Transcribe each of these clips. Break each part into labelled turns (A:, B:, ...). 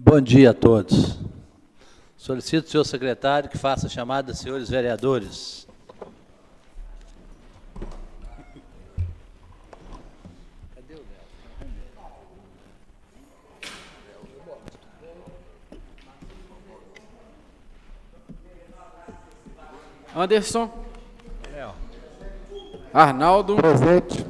A: Bom dia a todos. Solicito ao senhor secretário que faça a chamada dos senhores vereadores.
B: Anderson. Arnaldo.
C: Presente.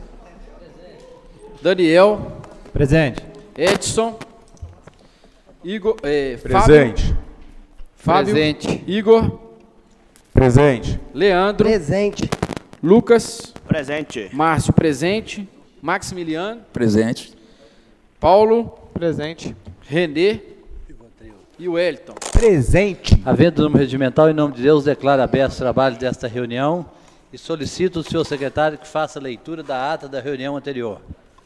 B: Daniel.
C: Presente.
B: Edson. Igor.
C: Presente.
B: Fábio.
D: Presente.
B: Igor.
C: Presente.
B: Leandro.
D: Presente.
B: Lucas.
E: Presente.
B: Márcio, presente. Maximiliano.
E: Presente.
B: Paulo.
C: Presente.
B: Renê. E o Wellington.
C: Presente.
A: Havendo número regimental, em nome de Deus, declaro aberto o trabalho desta reunião e solicito ao senhor secretário que faça a leitura da ata da reunião anterior.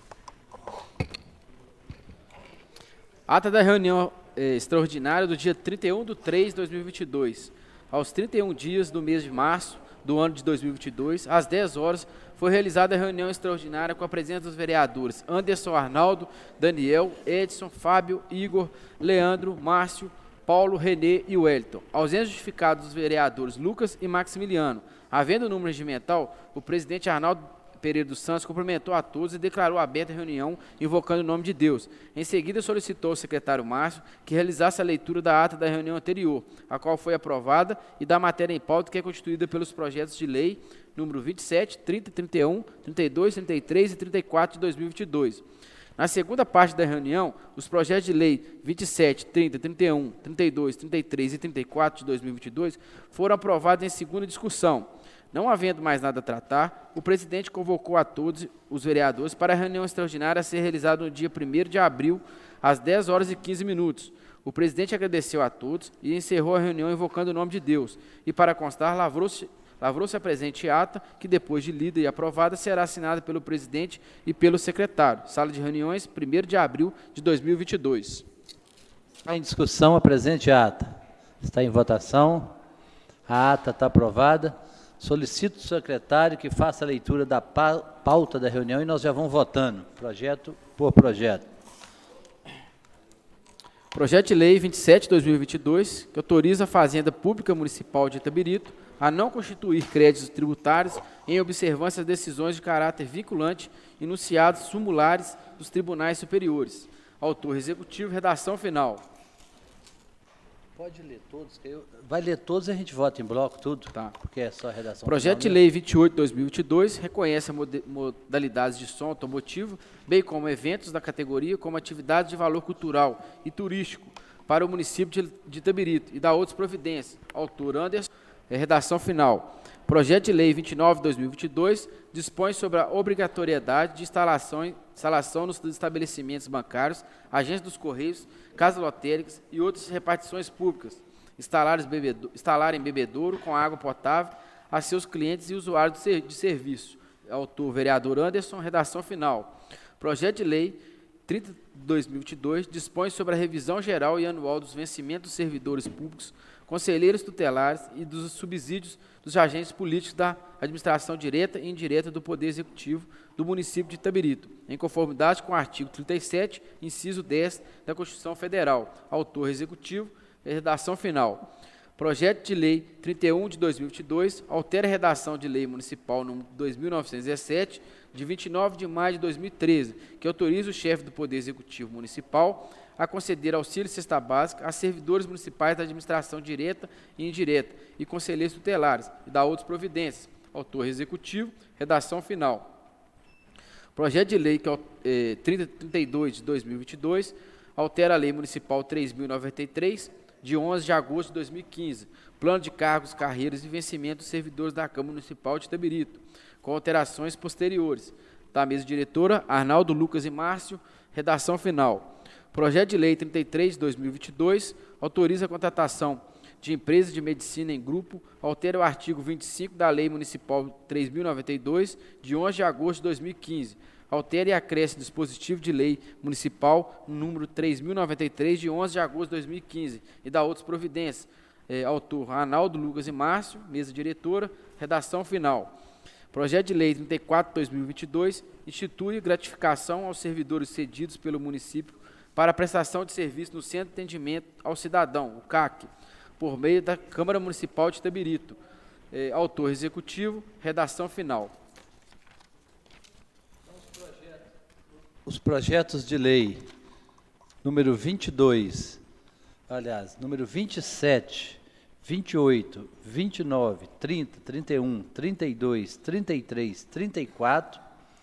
B: Ata da reunião extraordinária do dia 31/3/2022. Aos 31 dias do mês de março do ano de 2022, às 10 horas, foi realizada a reunião extraordinária com a presença dos vereadores Anderson, Arnaldo, Daniel, Edson, Fábio, Igor, Leandro, Márcio, Paulo, Renê e Wellington. Ausentes justificados dos vereadores Lucas e Maximiliano. Havendo número regimental, o presidente Arnaldo Pereira dos Santos cumprimentou a todos e declarou aberta a reunião, invocando o nome de Deus. Em seguida, solicitou ao secretário Márcio que realizasse a leitura da ata da reunião anterior, a qual foi aprovada, e da matéria em pauta, que é constituída pelos projetos de lei número 27, 30, 31, 32, 33 e 34 de 2022. Na segunda parte da reunião, os projetos de lei 27, 30, 31, 32, 33 e 34 de 2022 foram aprovados em segunda discussão. Não havendo mais nada a tratar, o presidente convocou a todos os vereadores para a reunião extraordinária a ser realizada no dia 1º de abril, às 10 horas e 15 minutos. O presidente agradeceu a todos e encerrou a reunião invocando o nome de Deus. E, para constar, lavrou-se a presente ata, que, depois de lida e aprovada, será assinada pelo presidente e pelo secretário. Sala de reuniões, 1º de abril de 2022.
A: Está em discussão a presente ata. Está em votação. A ata está aprovada. Solicito ao secretário que faça a leitura da pauta da reunião e nós já vamos votando, projeto por projeto.
B: Projeto de lei 27/2022, que autoriza a Fazenda Pública Municipal de Itabirito a não constituir créditos tributários em observância às decisões de caráter vinculante enunciados sumulares dos tribunais superiores. Autor executivo, redação final.
A: Pode ler todos, vai ler todos e a gente vota em bloco tudo,
B: Tá.
A: Porque é só a redação.
B: Projeto de lei 28/2022 reconhece modalidades de som automotivo, bem como eventos da categoria, como atividades de valor cultural e turístico para o município de Itabirito e dá outras providências. Autor Anderson, redação final. Projeto de lei 29/2022 dispõe sobre a obrigatoriedade de instalação nos estabelecimentos bancários, agências dos Correios, casas lotéricas e outras repartições públicas, instalarem bebedouro com água potável a seus clientes e usuários de serviço. Autor, vereador Anderson, redação final. Projeto de lei 30/2022 dispõe sobre a revisão geral e anual dos vencimentos dos servidores públicos, conselheiros tutelares e dos subsídios dos agentes políticos da administração direta e indireta do Poder Executivo do município de Itabirito, em conformidade com o artigo 37, inciso 10 da Constituição Federal. Autor executivo, redação final. Projeto de lei 31/2022 altera a redação de lei municipal número 2.917, de 29 de maio de 2013, que autoriza o chefe do Poder Executivo Municipal a conceder auxílio e cesta básica a servidores municipais da administração direta e indireta e conselheiros tutelares, e dá outras providências. Autor executivo, redação final. Projeto de lei 3032 de 2022 altera a lei municipal 3.093, de 11 de agosto de 2015, plano de cargos, carreiras e vencimento dos servidores da Câmara Municipal de Itabirito, com alterações posteriores. Da mesa diretora, Arnaldo, Lucas e Márcio, redação final. Projeto de lei 33 de 2022 autoriza a contratação de empresas de medicina em grupo, altera o artigo 25 da Lei Municipal 3.092, de 11 de agosto de 2015, altera e acresce o dispositivo de lei municipal número 3.093, de 11 de agosto de 2015, e dá outras providências. Autor, Arnaldo, Lucas e Márcio, mesa diretora, redação final. Projeto de lei 34/2022 institui gratificação aos servidores cedidos pelo município para a prestação de serviço no Centro de Atendimento ao Cidadão, o CAC, por meio da Câmara Municipal de Itabirito. Autor executivo, redação final.
A: Os projetos de lei número 22, aliás, número 27, 28, 29, 30, 31, 32, 33, 34,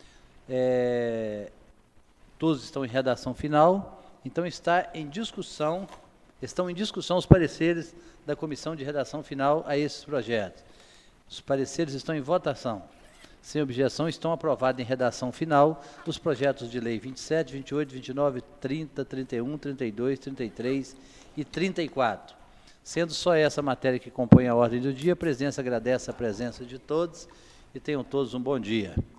A: todos estão em redação final, então estão em discussão os pareceres da Comissão de Redação Final a esses projetos. Os pareceres estão em votação. Sem objeção, estão aprovados em redação final os projetos de lei 27, 28, 29, 30, 31, 32, 33 e 34. Sendo só essa matéria que compõe a ordem do dia, a presidência agradece a presença de todos e tenham todos um bom dia.